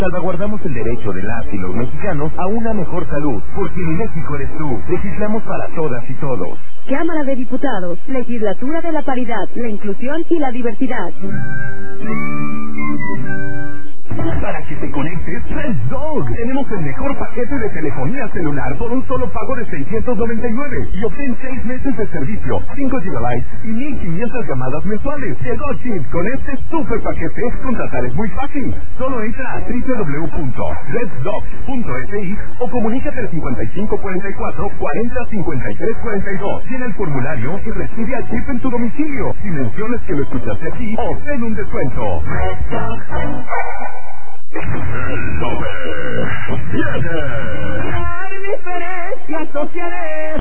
Salvaguardamos el derecho de las y los mexicanos a una mejor salud, porque mi México eres tú. Legislamos para todas y todos. Cámara de Diputados, Legislatura de la Paridad, la Inclusión y la Diversidad. Para que te conectes, Red Dog. Tenemos el mejor paquete de telefonía celular por un solo pago de $699 y obtén 6 meses de servicio, 5 GB y 1,500 llamadas mensuales. Llegó Chip. Con este super paquete, contratar es muy fácil. Solo entra a www.reddog.fi o comunícate al 5544 40 53 42. Llena el formulario y recibe a Chip en tu domicilio. Si mencionas que lo escuchaste aquí, obtén un descuento. El tope. ¡Viene! Hay diferencias sociales.